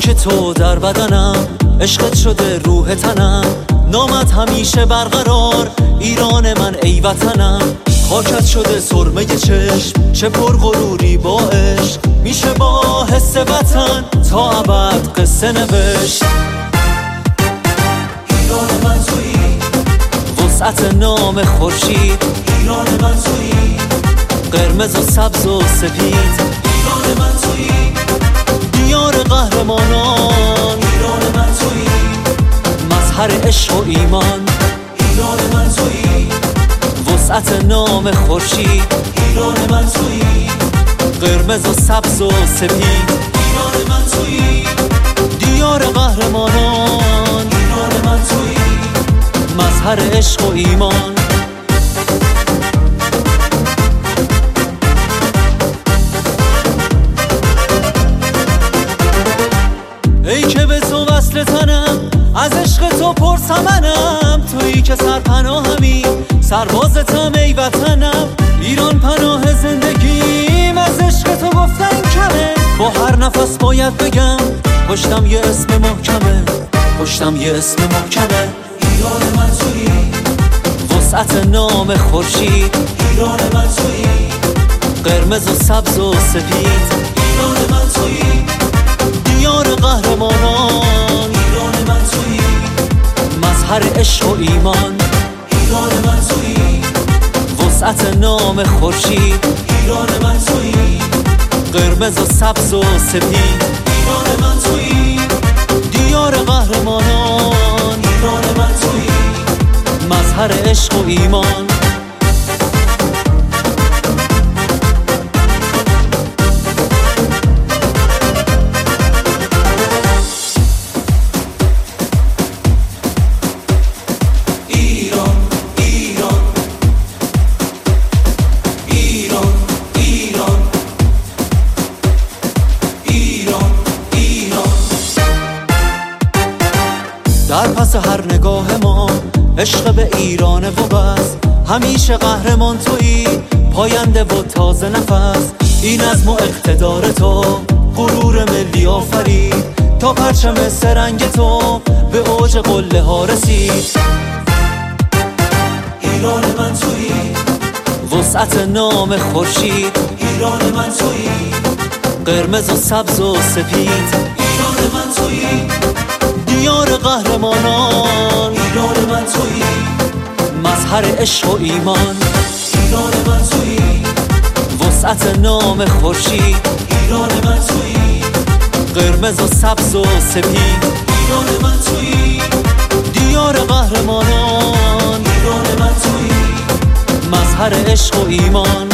خاک تو در بدنم، عشقت شده روح تنم، نامت همیشه برقرار، ایران من ای وطنم. خاکت شده سرمه چشم، چه پرغروری با عشق، میشه با حس وطن تا ابد قصه نوشت. ایران من تویی، وسعت نام خورشید، ایران من تویی، قرمز و سبز و سپید، ایران من تویی، دیار قهرمانان، ایران من تویی، مظهر عشق و ایمان، ایران من تویی، وسعت نام خورشید، ایران من تویی، قرمز و سبز و سپید، ایران من تویی، دیار قهرمانان، ایران من تویی، مظهر عشق و ایمان. ای که به تو وصل تنم، از عشق تو پرثمنم، تویی که سرپناهمی، سربازتم ای وطنم. ایران پناه زندگیم، از عشق تو گفتن کمه، با هر نفس باید بگم پشتم یه اسم محکمه، پشتم یه اسم محکمه. ایران من تویی، وسعت نام خورشید، ایران من تویی، قرمز و سبز و سپید، ایران من تویی، دیار قهرمانان، ایران من تویی، مظهر عشق و ایمان، ایران من تویی، وسعت نام خورشید، ایران من تویی، قرمز و سبز و سپید، ایران من تویی، دیار قهرمانان، ایران من تویی، مظهر عشق و ایمان. در پس هر نگاه ما عشق به ایران و بس، همیشه قهرمان تویی، پاینده و تازه نفس. این عزم و اقتدار تو غرور ملی آفرید، تا پرچم سرنگ تو به اوج قله ها رسید. ایران من تویی، وسعت نام خورشید، ایران من تویی، قرمز و سبز و سپید، ایران من تویی، دیار قهرمانان، ایران من تویی، مظهر عشق و ایمان، ایران من تویی، وسعت نام خورشید، ایران من تویی، قرمز و سبز و سپید، ایران من تویی، دیار قهرمانان، ایران من تویی، مظهر عشق و ایمان.